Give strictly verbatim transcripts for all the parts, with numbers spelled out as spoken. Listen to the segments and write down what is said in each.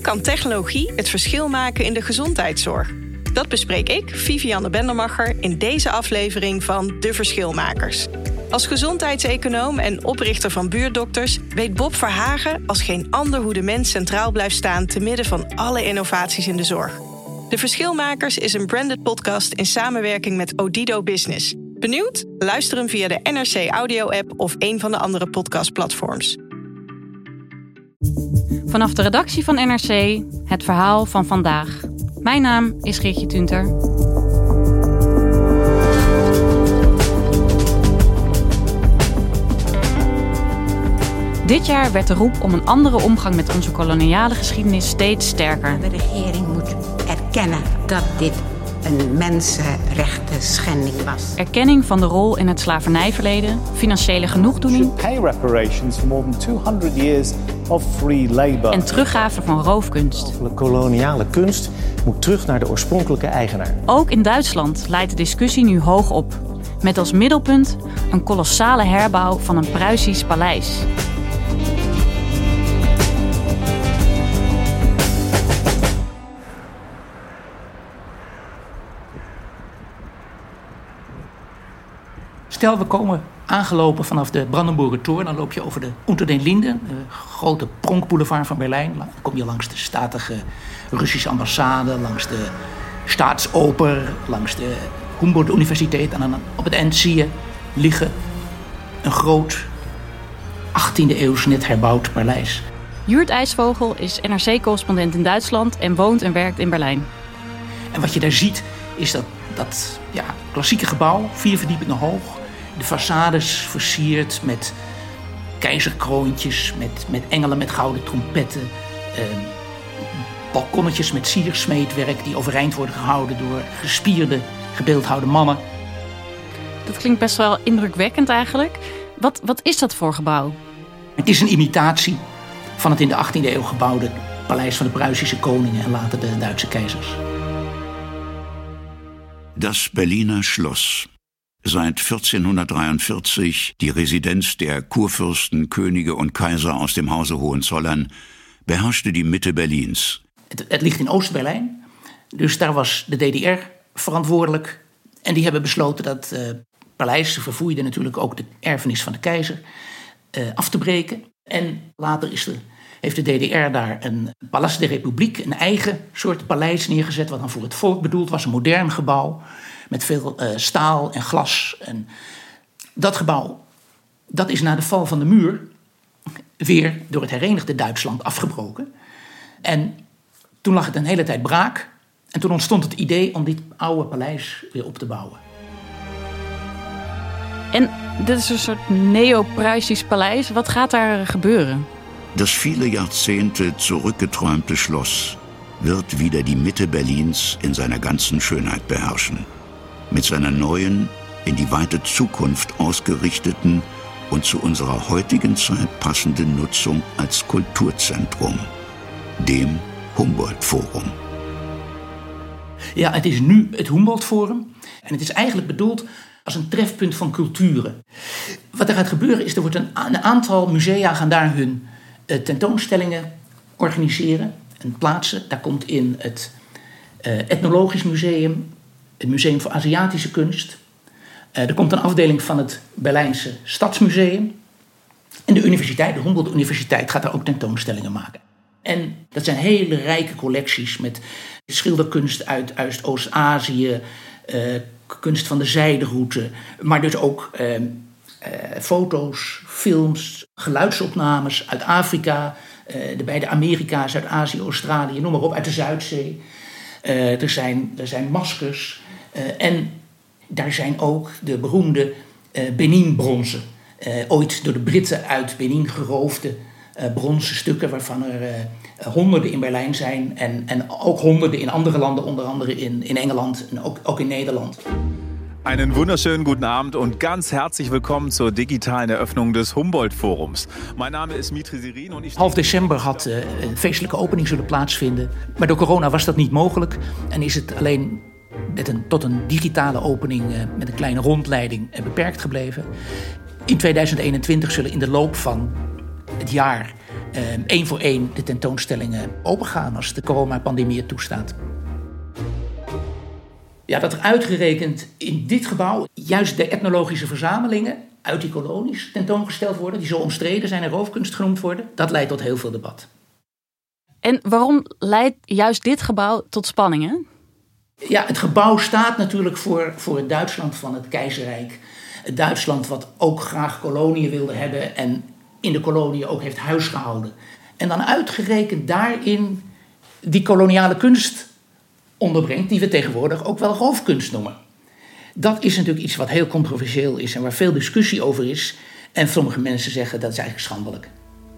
kan technologie het verschil maken in de gezondheidszorg? Dat bespreek ik, Vivianne Bendermacher, in deze aflevering van De Verschilmakers. Als gezondheidseconoom en oprichter van Buurtdokters weet Bob Verhagen als geen ander hoe de mens centraal blijft staan te midden van alle innovaties in de zorg. De Verschilmakers is een branded podcast in samenwerking met Odido Business. Benieuwd? Luister hem via de N R C Audio-app of een van de andere podcastplatforms. Vanaf de redactie van N R C, het verhaal van vandaag. Mijn naam is Geertje Tunter. Dit jaar werd de roep om een andere omgang met onze koloniale geschiedenis steeds sterker. De regering moet erkennen dat dit een mensenrechten schending was. Erkenning van de rol in het slavernijverleden, financiële genoegdoening pay reparations for more than tweehonderd years of free labor. En teruggave van roofkunst. De koloniale kunst moet terug naar de oorspronkelijke eigenaar. Ook in Duitsland leidt de discussie nu hoog op. Met als middelpunt een kolossale herbouw van een Pruisisch paleis. Stel, we komen aangelopen vanaf de Brandenburger Tor. Dan loop je over de Unter den Linden, de grote pronkboulevard van Berlijn. Dan kom je langs de statige Russische ambassade, langs de Staatsoper, langs de Humboldt-universiteit. En dan op het eind zie je liggen een groot achttiende eeuws net herbouwd paleis. Jurt IJsvogel is N R C-correspondent in Duitsland en woont en werkt in Berlijn. En wat je daar ziet is dat, dat ja, klassieke gebouw, vier verdiepingen hoog. De façades versierd met keizerkroontjes, met, met engelen met gouden trompetten. Eh, balkonnetjes met siersmeetwerk die overeind worden gehouden door gespierde, gebeeldhouwde mannen. Dat klinkt best wel indrukwekkend eigenlijk. Wat, wat is dat voor gebouw? Het is een imitatie van het in de achttiende eeuw gebouwde paleis van de Pruisische koningen en later de Duitse keizers. Das Berliner Schloss. Seit vierzehnhundertdreiundvierzig die Residenz der Kurfürsten, Könige und Kaiser aus dem Hause Hohenzollern, beherrschte die Mitte Berlins. Het, het ligt in Oost-Berlijn, dus daar was de D D R verantwoordelijk. En die hebben besloten dat uh, paleis, ze verfoeiden natuurlijk ook de erfenis van de keizer, uh, af te breken. En later is er, heeft de D D R daar een Palast der Republiek, een eigen soort paleis neergezet, wat dan voor het volk bedoeld was, een modern gebouw met veel uh, staal en glas. En dat gebouw, dat is na de val van de muur weer door het herenigde Duitsland afgebroken. En toen lag het een hele tijd braak. En toen ontstond het idee om dit oude paleis weer op te bouwen. En dit is een soort neo-Pruisisch paleis. Wat gaat daar gebeuren? Das viele Jahrzehnte zurückgeträumte Schloss wird wieder die Mitte Berlins in seiner ganzen Schönheit beherrschen. Mit seiner neuen, in die weite Zukunft ausgerichteten und zu unserer heutigen Zeit passenden Nutzung als Kulturzentrum, dem Humboldt-Forum. Ja, het is nu het Humboldt-Forum en het is eigenlijk bedoeld als een trefpunt van culturen. Wat er gaat gebeuren is, er wordt een, een aantal musea gaan daar hun uh, tentoonstellingen organiseren en plaatsen. Daar komt in het uh, Ethnologisch Museum, het Museum voor Aziatische Kunst. Uh, er komt een afdeling van het Berlijnse Stadsmuseum. En de universiteit, de Humboldt Universiteit, gaat daar ook tentoonstellingen maken. En dat zijn hele rijke collecties met schilderkunst uit, uit Oost-Azië, uh, kunst van de zijderoute, maar dus ook uh, uh, foto's, films, geluidsopnames uit Afrika, uh, de beide Amerika's, Zuid-Azië, Australië, noem maar op, uit de Zuidzee. Uh, er, zijn, er zijn maskers uh, en daar zijn ook de beroemde uh, Benin-bronzen. Uh, ooit door de Britten uit Benin geroofde uh, bronzen stukken, waarvan er uh, honderden in Berlijn zijn en, en ook honderden in andere landen, onder andere in, in Engeland en ook, ook in Nederland. Einen wunderschönen guten Abend und ganz herzlich willkommen zur digitalen Eröffnung des Humboldt-Forums. Mijn naam is Mitri Serin und ich... Half december had uh, een feestelijke opening zullen plaatsvinden, maar door corona was dat niet mogelijk en is het alleen met een, tot een digitale opening uh, met een kleine rondleiding uh, beperkt gebleven. In tweeduizend eenentwintig zullen in de loop van het jaar één uh, voor één de tentoonstellingen opengaan als de coronapandemie het toestaat. Ja, dat er uitgerekend in dit gebouw juist de etnologische verzamelingen uit die kolonies tentoongesteld worden, die zo omstreden zijn en roofkunst genoemd worden, dat leidt tot heel veel debat. En waarom leidt juist dit gebouw tot spanningen? Ja, het gebouw staat natuurlijk voor, voor het Duitsland van het keizerrijk. Het Duitsland wat ook graag koloniën wilde hebben en in de koloniën ook heeft huisgehouden. En dan uitgerekend daarin die koloniale kunst onderbrengt, die we tegenwoordig ook wel roofkunst noemen. Dat is natuurlijk iets wat heel controversieel is en waar veel discussie over is. En sommige mensen zeggen dat is eigenlijk schandelijk.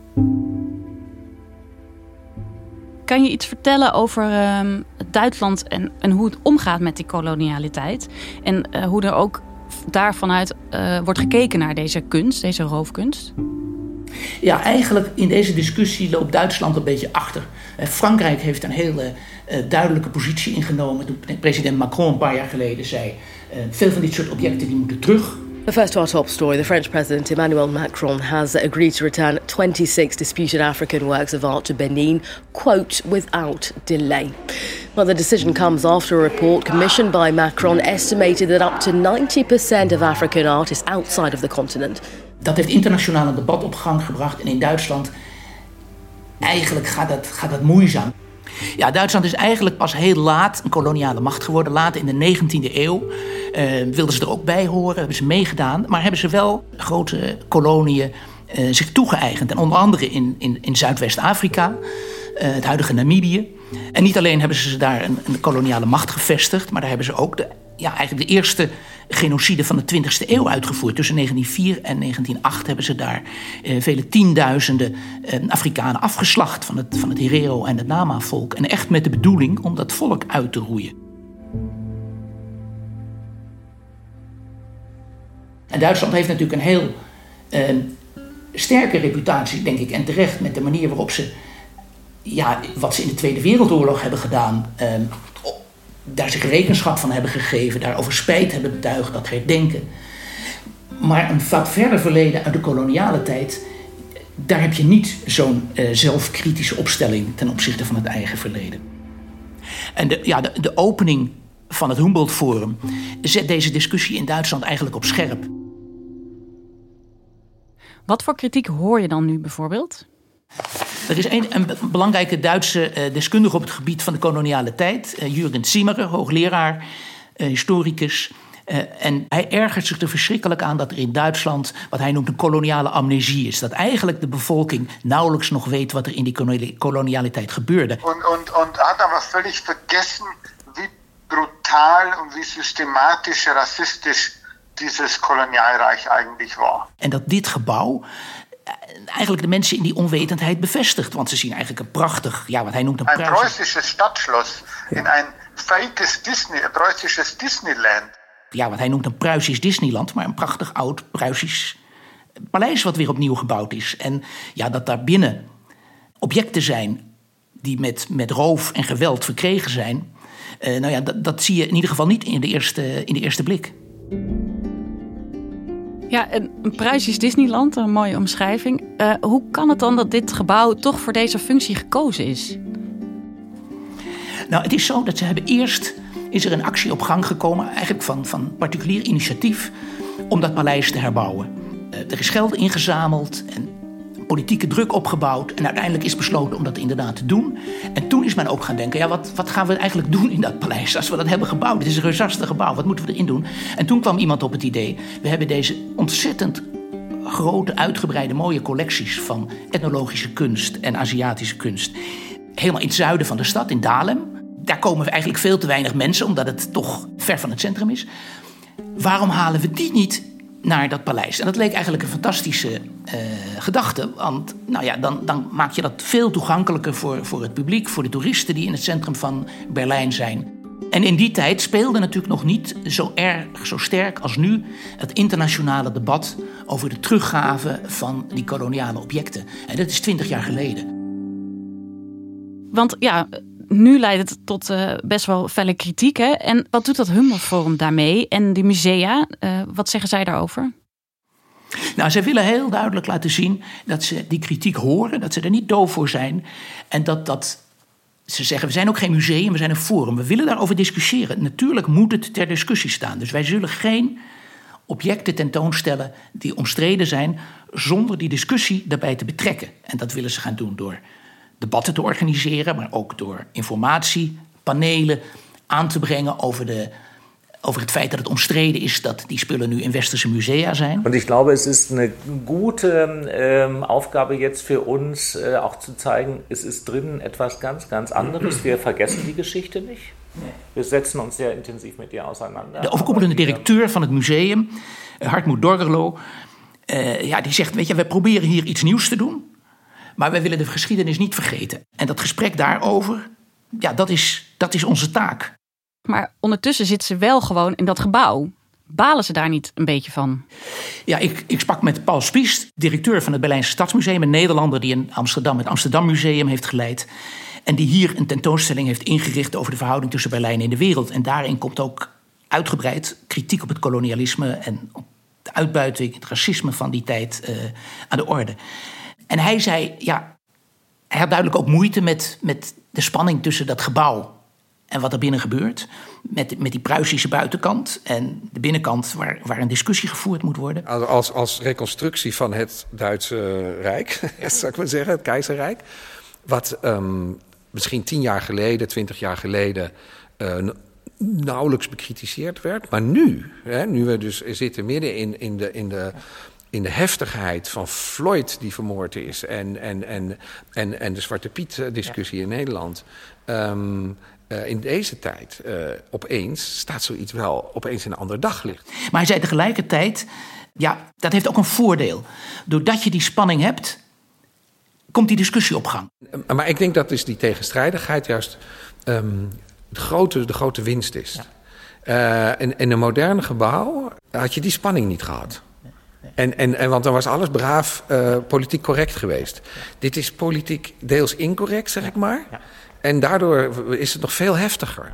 Kan je iets vertellen over um, Duitsland en, en hoe het omgaat met die kolonialiteit? En uh, hoe er ook daarvanuit uh, wordt gekeken naar deze kunst, deze roofkunst? Ja, eigenlijk in deze discussie loopt Duitsland een beetje achter. Frankrijk heeft een hele uh, duidelijke positie ingenomen toen president Macron een paar jaar geleden zei uh, veel van dit soort objecten die moeten terug. But first to our top story, the French President Emmanuel Macron has agreed to return twenty-six disputed African works of art to Benin, quote, without delay. Well, the decision comes after a report commissioned by Macron estimated that up to ninety percent of African art is outside of the continent. Dat heeft internationaal een debat op gang gebracht en in Duitsland eigenlijk gaat dat, gaat dat moeizaam. Ja, Duitsland is eigenlijk pas heel laat een koloniale macht geworden. Later in de negentiende eeuw uh, wilden ze er ook bij horen, hebben ze meegedaan. Maar hebben ze wel grote koloniën uh, zich toegeëigend. En onder andere in, in, in Zuidwest-Afrika, uh, het huidige Namibië. En niet alleen hebben ze daar een, een koloniale macht gevestigd, maar daar hebben ze ook de, ja, eigenlijk de eerste genocide van de twintigste eeuw uitgevoerd. Tussen negentien oh vier en negentien oh acht hebben ze daar uh, vele tienduizenden uh, Afrikanen afgeslacht van het, van het Herero en het Nama-volk. En echt met de bedoeling om dat volk uit te roeien. En Duitsland heeft natuurlijk een heel uh, sterke reputatie, denk ik, en terecht met de manier waarop ze, ja, wat ze in de Tweede Wereldoorlog hebben gedaan, uh, daar zich rekenschap van hebben gegeven, daarover spijt hebben betuigd, dat herdenken. Maar een wat verder verleden uit de koloniale tijd, daar heb je niet zo'n uh, zelfkritische opstelling ten opzichte van het eigen verleden. En de, ja, de, de opening van het Humboldt Forum zet deze discussie in Duitsland eigenlijk op scherp. Wat voor kritiek hoor je dan nu bijvoorbeeld? Er is een, een belangrijke Duitse uh, deskundige op het gebied van de koloniale tijd, uh, Jürgen Zimmerer, hoogleraar, uh, historicus. Uh, en hij ergert zich er verschrikkelijk aan dat er in Duitsland wat hij noemt een koloniale amnesie is. Dat eigenlijk de bevolking nauwelijks nog weet wat er in die kolonialiteit gebeurde. En, en, en had aber völlig vergessen wie brutal en wie systematisch rassistisch dieses Kolonialreich eigentlich war. En dat dit gebouw eigenlijk de mensen in die onwetendheid bevestigt. Want ze zien eigenlijk een prachtig, ja, wat hij noemt een... Een Preußisches Stadtschloss in een fakes Disney, een Preußisches Disneyland. Ja, wat hij noemt een Pruisisch Disneyland, maar een prachtig oud Pruisisch paleis wat weer opnieuw gebouwd is. En ja, dat daar binnen objecten zijn die met, met roof en geweld verkregen zijn. Uh, nou ja, dat, dat zie je in ieder geval niet in de eerste, in de eerste blik. Ja, een, een Pruisisch Disneyland, een mooie omschrijving. Uh, hoe kan het dan dat dit gebouw toch voor deze functie gekozen is? Nou, het is zo dat ze hebben eerst... is er een actie op gang gekomen, eigenlijk van, van particulier initiatief, om dat paleis te herbouwen. Uh, er is geld ingezameld en politieke druk opgebouwd. En uiteindelijk is besloten om dat inderdaad te doen. En toen is men ook gaan denken, ja, wat, wat gaan we eigenlijk doen in dat paleis? Als we dat hebben gebouwd, het is een reusachtig gebouw, wat moeten we erin doen? En toen kwam iemand op het idee, we hebben deze ontzettend grote, uitgebreide, mooie collecties van etnologische kunst en Aziatische kunst. Helemaal in het zuiden van de stad, in Dahlem. Daar komen eigenlijk veel te weinig mensen, omdat het toch ver van het centrum is. Waarom halen we die niet naar dat paleis? En dat leek eigenlijk een fantastische uh, gedachte. Want nou ja, dan, dan maak je dat veel toegankelijker voor, voor het publiek, voor de toeristen die in het centrum van Berlijn zijn. En in die tijd speelde natuurlijk nog niet zo erg, zo sterk als nu het internationale debat over de teruggave van die koloniale objecten. En dat is twintig jaar geleden. Want ja, nu leidt het tot uh, best wel felle kritiek. Hè? En wat doet dat Humboldt Forum daarmee? En die musea, uh, wat zeggen zij daarover? Nou, zij willen heel duidelijk laten zien dat ze die kritiek horen, dat ze er niet doof voor zijn. En dat, dat ze zeggen, we zijn ook geen museum, we zijn een forum. We willen daarover discussiëren. Natuurlijk moet het ter discussie staan. Dus wij zullen geen objecten tentoonstellen die omstreden zijn, zonder die discussie daarbij te betrekken. En dat willen ze gaan doen door debatten te organiseren, maar ook door informatiepanelen aan te brengen over, de, over het feit dat het omstreden is dat die spullen nu in westerse musea zijn. Und ich glaube, es ist eine gute ähm, Aufgabe jetzt für uns, äh, auch zu zeigen, es ist drin etwas ganz, ganz anderes. Wir vergessen die Geschichte nicht. We zetten ons zeer intensief met die auseinander. De overkoepelende directeur van het museum, Hartmut Dorgerlo, uh, ja, die zegt, weet je, we proberen hier iets nieuws te doen, maar wij willen de geschiedenis niet vergeten. En dat gesprek daarover, ja, dat is, dat is onze taak. Maar ondertussen zitten ze wel gewoon in dat gebouw. Balen ze daar niet een beetje van? Ja, ik, ik sprak met Paul Spiest, directeur van het Berlijnse Stadsmuseum, een Nederlander die in Amsterdam het Amsterdam Museum heeft geleid. En die hier een tentoonstelling heeft ingericht over de verhouding tussen Berlijn en de wereld. En daarin komt ook uitgebreid kritiek op het kolonialisme en op de uitbuiting, het racisme van die tijd uh, aan de orde. En hij zei, ja, hij had duidelijk ook moeite met, met de spanning tussen dat gebouw en wat er binnen gebeurt. Met, met die Pruisische buitenkant en de binnenkant waar, waar een discussie gevoerd moet worden. Als, als reconstructie van het Duitse Rijk, zou ik maar zeggen, het Keizerrijk. Wat um, misschien tien jaar geleden, twintig jaar geleden uh, nauwelijks bekritiseerd werd. Maar nu, hè, nu we dus zitten midden in, in, de, in, de, in de heftigheid van Floyd die vermoord is en, en, en, en, en de Zwarte Piet discussie in Nederland. Um, uh, in deze tijd uh, opeens staat zoiets wel opeens in een ander daglicht. Maar hij zei tegelijkertijd, ja, dat heeft ook een voordeel. Doordat je die spanning hebt, komt die discussie op gang. Maar ik denk dat dus die tegenstrijdigheid juist um, de, grote, de grote winst is. Ja. Uh, in, in een moderne gebouw had je die spanning niet gehad. Nee, nee. En, en, en, want dan was alles braaf uh, politiek correct geweest. Ja. Dit is politiek deels incorrect, zeg ja. ik maar. Ja. En daardoor is het nog veel heftiger.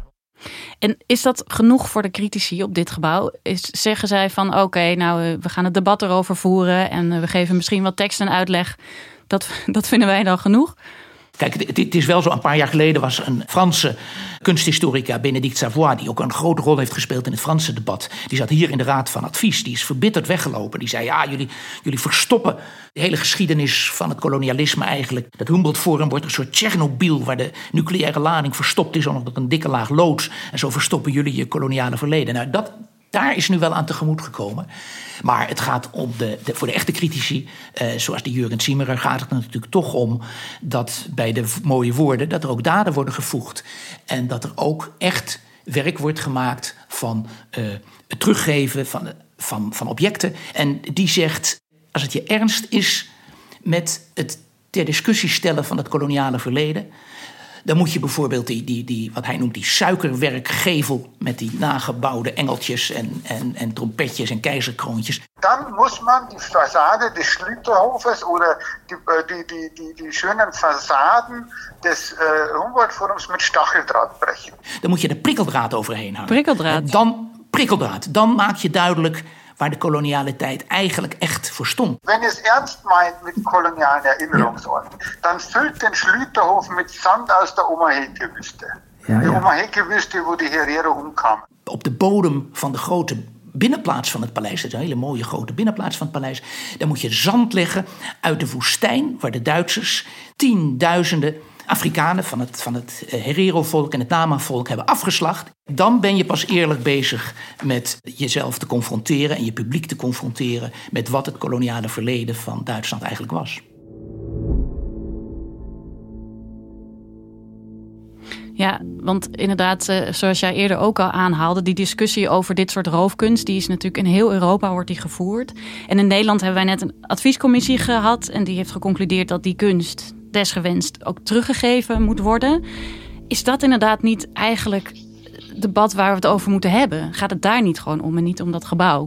En is dat genoeg voor de critici op dit gebouw? Is, zeggen zij van oké, okay, nou we gaan het debat erover voeren en we geven misschien wat tekst en uitleg. Dat, dat vinden wij dan genoeg? Kijk, het, het is wel zo, een paar jaar geleden was een Franse kunsthistorica, Bénédicte Savoy, die ook een grote rol heeft gespeeld in het Franse debat. Die zat hier in de Raad van Advies, die is verbitterd weggelopen. Die zei, ja, jullie, jullie verstoppen de hele geschiedenis van het kolonialisme eigenlijk. Dat Humboldt Forum wordt een soort Tsjernobyl, waar de nucleaire lading verstopt is onder een dikke laag lood. En zo verstoppen jullie je koloniale verleden. Nou, dat... Daar is nu wel aan tegemoet gekomen. Maar het gaat om de, de, voor de echte critici, eh, zoals de Jurgen Zimmerer, gaat het er natuurlijk toch om dat bij de mooie woorden, dat er ook daden worden gevoegd. En dat er ook echt werk wordt gemaakt van uh, het teruggeven van, van, van objecten. En die zegt, als het je ernst is met het ter discussie stellen van het koloniale verleden, dan moet je bijvoorbeeld die, die, die, wat hij noemt die suikerwerkgevel met die nagebouwde engeltjes en, en, en trompetjes en keizerkroontjes. Dan muss man die Fassade des Schlüterhofes oder die, die, die, die, die schönen Fassaden des uh, Humboldt-Forums met Stacheldraht brechen. Dan moet je de prikkeldraad overheen hangen. Prikkeldraad? Dan, prikkeldraad. Dan maak je duidelijk waar de koloniale tijd eigenlijk echt voor stond. Wenn je het ernst meint met kolonialen Erinnerungsorten, ja. dan vult den Schlüterhof met zand uit de Omaheke-wüste. Ja, ja. De Omaheke-wüste waar de Herero omkwamen. Op de bodem van de grote binnenplaats van het paleis, dat is een hele mooie grote binnenplaats van het paleis, daar moet je zand leggen uit de woestijn waar de Duitsers tienduizenden Afrikanen van het, van het Herero-volk en het Nama-volk hebben afgeslacht. Dan ben je pas eerlijk bezig met jezelf te confronteren en je publiek te confronteren met wat het koloniale verleden van Duitsland eigenlijk was. Ja, want inderdaad, zoals jij eerder ook al aanhaalde, die discussie over dit soort roofkunst, die is natuurlijk in heel Europa wordt die gevoerd. En in Nederland hebben wij net een adviescommissie gehad en die heeft geconcludeerd dat die kunst desgewenst ook teruggegeven moet worden. Is dat inderdaad niet eigenlijk het debat waar we het over moeten hebben? Gaat het daar niet gewoon om en niet om dat gebouw?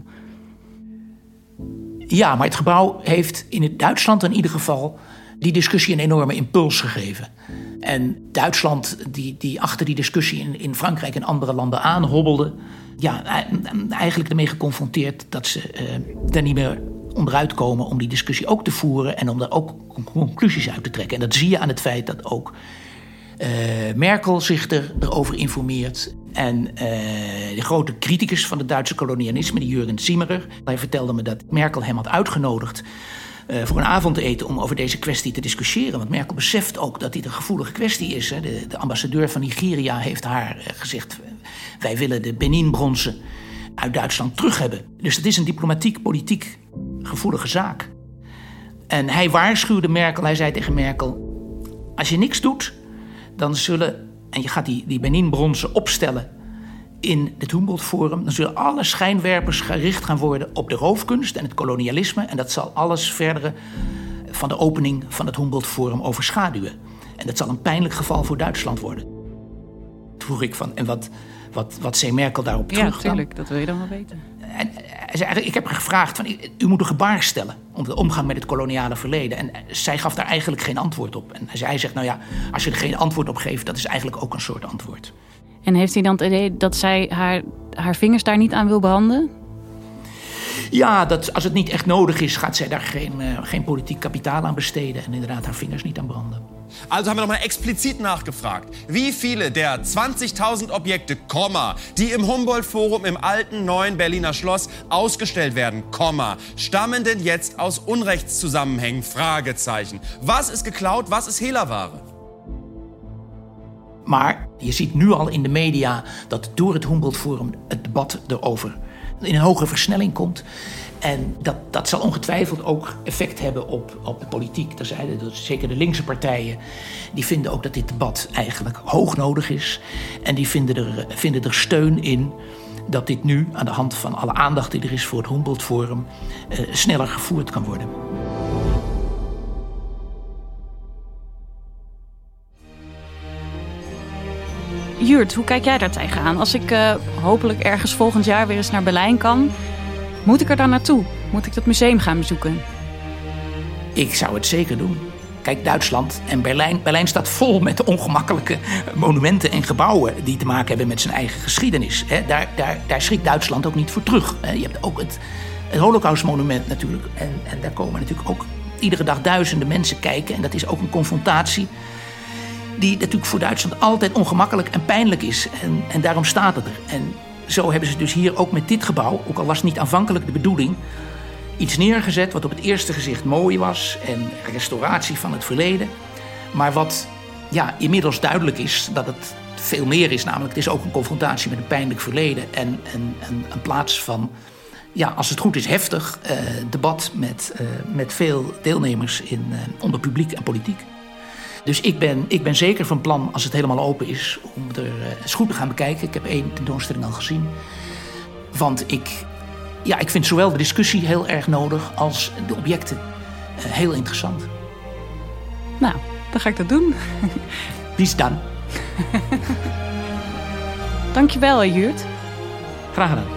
Ja, maar het gebouw heeft in het Duitsland in ieder geval die discussie een enorme impuls gegeven. En Duitsland, die, die achter die discussie in, in Frankrijk en andere landen aanhobbelde, ja, eigenlijk ermee geconfronteerd dat ze uh, daar niet meer onderuit komen om die discussie ook te voeren en om daar ook conclusies uit te trekken. En dat zie je aan het feit dat ook uh, Merkel zich er, erover informeert. En uh, de grote criticus van het Duitse kolonialisme, die Jürgen Zimmerer, hij vertelde me dat Merkel hem had uitgenodigd uh, voor een avondeten om over deze kwestie te discussiëren. Want Merkel beseft ook dat dit een gevoelige kwestie is. Hè. De, de ambassadeur van Nigeria heeft haar uh, gezegd, wij willen de Benin-bronzen uit Duitsland terug hebben. Dus het is een diplomatiek, politiek gevoelige zaak. En hij waarschuwde Merkel, hij zei tegen Merkel, als je niks doet, dan zullen, en je gaat die, die Benin-bronzen opstellen in het Humboldt Forum, dan zullen alle schijnwerpers gericht gaan worden op de roofkunst en het kolonialisme. En dat zal alles verdere van de opening van het Humboldt Forum overschaduwen. En dat zal een pijnlijk geval voor Duitsland worden. Toen vroeg ik van, en wat, wat, wat zei Merkel daarop terug? Ja, natuurlijk, dat wil je dan wel weten. En hij zei, ik heb haar gevraagd, van, u moet een gebaar stellen om de omgang met het koloniale verleden. En zij gaf daar eigenlijk geen antwoord op. En hij zegt, nou ja, als je er geen antwoord op geeft, dat is eigenlijk ook een soort antwoord. En heeft hij dan het idee dat zij haar, haar vingers daar niet aan wil branden? Ja, dat, als het niet echt nodig is, gaat zij daar geen, uh, geen politiek kapitaal aan besteden en inderdaad haar vingers niet aan branden. Also haben wir nochmal explizit nachgefragt, wie viele der zwanzigtausend Objekte, Komma, die im Humboldt-Forum im alten neuen Berliner Schloss ausgestellt werden, Komma, stammen denn jetzt aus Unrechtszusammenhängen, Fragezeichen. Was ist geklaut, was ist Hehlerware? Maar je ziet nu al in de media dat door het Humboldt Forum het debat erover in een hogere versnelling komt. En dat, dat zal ongetwijfeld ook effect hebben op, op de politiek. Dat zeiden, dat zeker de linkse partijen, die vinden ook dat dit debat eigenlijk hoog nodig is. En die vinden er, vinden er steun in dat dit nu, aan de hand van alle aandacht die er is voor het Humboldt Forum, uh, sneller gevoerd kan worden. Jurt, hoe kijk jij daar tegenaan? Als ik uh, hopelijk ergens volgend jaar weer eens naar Berlijn kan, moet ik er dan naartoe? Moet ik dat museum gaan bezoeken? Ik zou het zeker doen. Kijk, Duitsland en Berlijn. Berlijn staat vol met ongemakkelijke monumenten en gebouwen die te maken hebben met zijn eigen geschiedenis. He, daar, daar, daar schrikt Duitsland ook niet voor terug. He, je hebt ook het, het Holocaustmonument natuurlijk. En, en daar komen natuurlijk ook iedere dag duizenden mensen kijken. En dat is ook een confrontatie die natuurlijk voor Duitsland altijd ongemakkelijk en pijnlijk is. En, en daarom staat het er. En zo hebben ze dus hier ook met dit gebouw, ook al was het niet aanvankelijk de bedoeling, iets neergezet wat op het eerste gezicht mooi was en restauratie van het verleden. Maar wat ja, inmiddels duidelijk is dat het veel meer is. Namelijk het is ook een confrontatie met een pijnlijk verleden en, en, en een plaats van, ja, als het goed is, heftig uh, debat met, uh, met veel deelnemers in, uh, onder publiek en politiek. Dus ik ben, ik ben zeker van plan, als het helemaal open is, om er uh, eens goed te gaan bekijken. Ik heb één tentoonstelling al gezien. Want ik, ja, ik vind zowel de discussie heel erg nodig als de objecten uh, heel interessant. Nou, dan ga ik dat doen. Bis dan. Dankjewel, Jurt. Graag gedaan.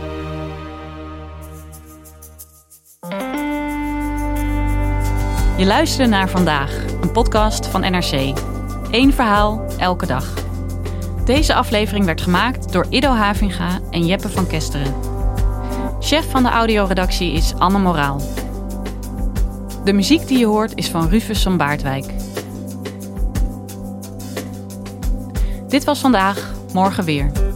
Je luisterde naar Vandaag, een podcast van N R C. Eén verhaal, elke dag. Deze aflevering werd gemaakt door Ido Havinga en Jeppe van Kesteren. Chef van de audioredactie is Anne Moraal. De muziek die je hoort is van Rufus van Baardwijk. Dit was Vandaag, morgen weer.